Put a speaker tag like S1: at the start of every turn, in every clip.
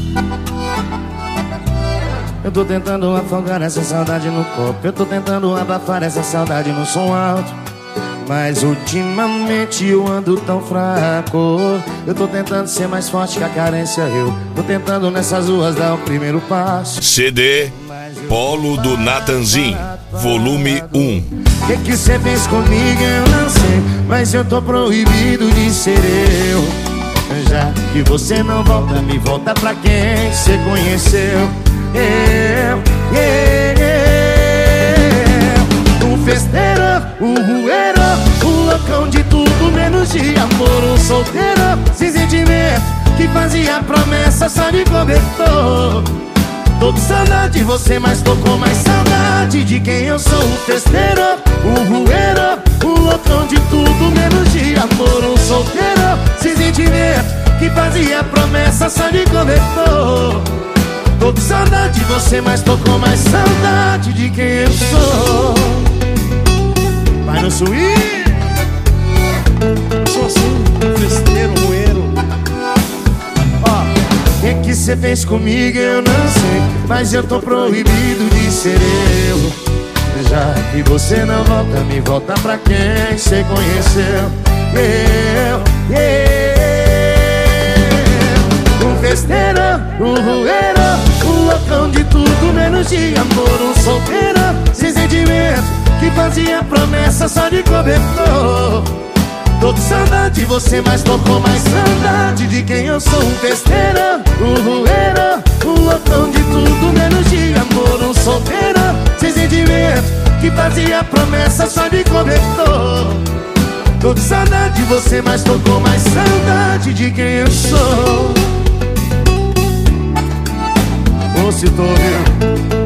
S1: Eu tô tentando afogar essa saudade no copo, eu tô tentando abafar essa saudade no som alto, mas ultimamente eu ando tão fraco. Eu tô tentando ser mais forte que a carência, eu tô tentando nessas ruas dar o primeiro passo.
S2: CD Polo do Natanzinho, volume 1.
S1: Que cê fez comigo eu não sei, mas eu tô proibido de ser eu. Já que você não volta, me volta pra quem cê conheceu. Um festeiro, um rueiro, um loucão de tudo menos de amor. Um solteiro sem sentimento que fazia promessa só de cobertor. Tô com saudade de você, mas tô com mais saudade de quem eu sou. Um festeiro, um rueiro, um loucão de tudo menos de amor. Um solteiro sem sentimento que fazia promessa só de cobertor. Tô com saudade de você, mas tô com mais saudade de quem eu sou. Vai no swing.
S3: Sou assim, festeiro, roeiro.
S1: O que cê fez comigo eu não sei, mas eu tô proibido de ser eu. Já que você não volta, me volta pra quem cê conheceu. Um festeiro, um rueiro, um loucão de tudo menos de amor. Um solteiro sem sentimento que fazia promessa só de cobertor. Tô com saudade de você, mas tô com mais saudade de quem eu sou. Um festeiro, um rueiro, um loucão de tudo menos de amor. Um solteiro sem sentimento que fazia promessa só de cobertor. Tô com saudade de você, mas tô com mais saudade de quem eu sou. Ô, se tô vendo.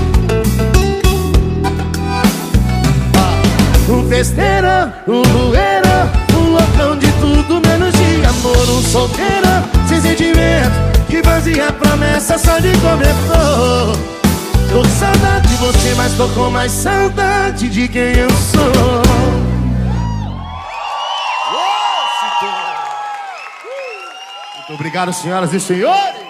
S1: Um festeiro, um rueiro, um loucão de tudo menos de amor. Um solteiro sem sentimento que fazia promessa só de cobertor. Tô com saudade de você, mas tô com mais saudade de quem eu sou. Muito obrigado, senhoras e senhores.